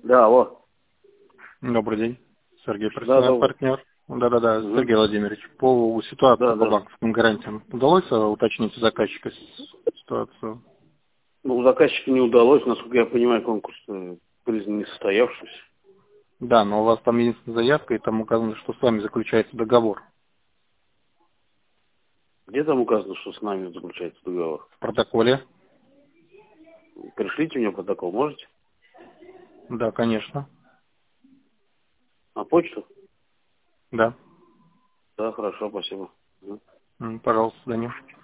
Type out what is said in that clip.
Да, алло. Добрый день. Сергей, Да, профессиональный добрый. партнер. Да-да-да, Угу. Сергей Владимирович. По ситуации Да, по да. банковским гарантиям удалось уточнить у заказчика ситуацию? Ну, у заказчика не удалось, насколько я понимаю, конкурс признан несостоявшимся. Да, но у вас там единственная заявка, и там указано, что с вами заключается договор. Где там указано, что с нами заключается договор? В протоколе? Пришлите мне протокол, можете? Да, конечно. На почту? Да. Да, хорошо, спасибо. Пожалуйста, Данил.